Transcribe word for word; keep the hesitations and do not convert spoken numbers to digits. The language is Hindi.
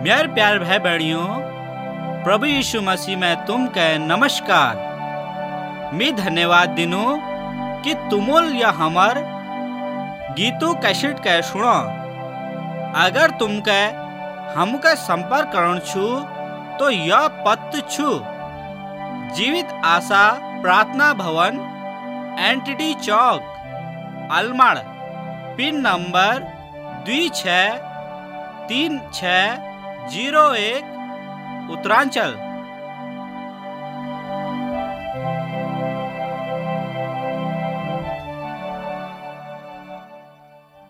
मेरे प्यार भाई बहनियों, प्रभु यीशु मसीह में तुम के नमस्कार। मैं धन्यवाद दिनू कि तुमुल या हमार गीतों कैसेट के सुनो। अगर तुम के हमके संपर्क करण छु तो यह पत्र छु जीवित आशा प्रार्थना भवन, एनटीटी चौक, अलमड़, पिन नंबर दो छः तीन छः जीरो एक, उत्तरांचल।